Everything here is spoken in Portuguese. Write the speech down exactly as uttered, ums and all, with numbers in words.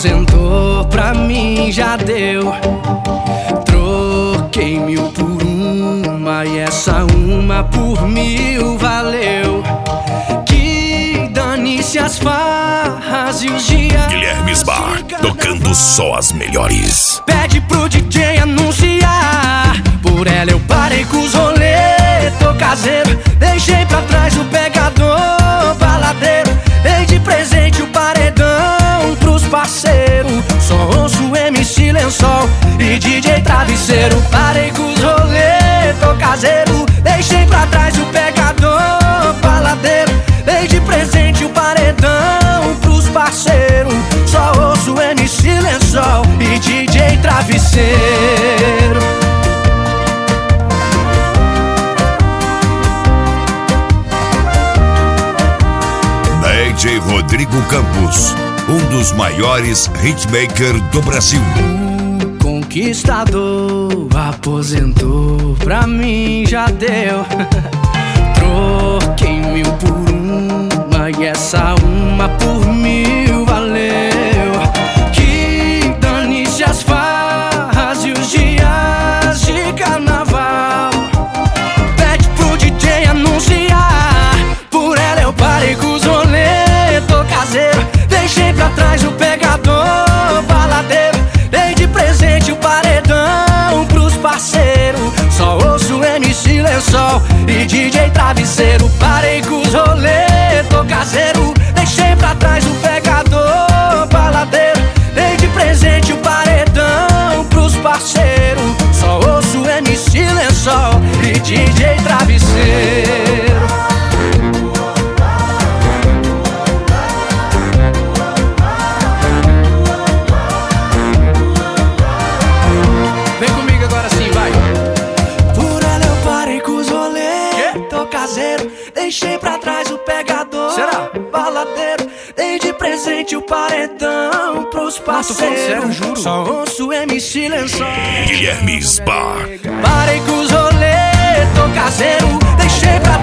aposentou, pra mim já deu. Troquei mil por uma e essa uma por mil valeu. Que dane-se as farras e os dias. Guilherme Sbar, tocando só as melhores. Pede pro D J anunciar. Por ela eu parei com os rolê. Tô caseiro, deixei pra trás o pegador baladeiro. Dei de presente o paredão pros parceiros. Só ouço M C Lençol e D J Travesseiro. Parei com os rolê, tô caseiro, deixei pra trás o pegador baladeiro. Dei de presente o paredão pros parceiros. Só ouço M C Lençol e D J Travesseiro. D J Rodrigo Campos, um dos maiores hitmakers do Brasil. O conquistador aposentou, pra mim já deu. Troquei mil por uma e essa uma por mil valeu. Que dane-se as farras e os dias de carnaval. Pede pro D J anunciar. Por ela eu parei com os rolê. Tô caseiro, deixei pra trás o pegador baladeiro. Dei de presente o paredão pros parceiros. Só ouço M C Lençol e D J Travesseiro. Parei com os rolê, tô caseiro, deixei pra trás o pegador baladeiro. Dei de presente o paredão pros parceiros. Só ouço M C Lençol e D J Travesseiro. Vem comigo agora sim, vai. Por ela eu parei com os rolê. Tô caseiro, deixei pra trás o pegador. Será? Baladeiro, dei de presente o paredão pros parceiros. Sério, juro. Só ouço M C Lençol. Guilherme Sbar. Parei com os rolê, tô caseiro, deixei pra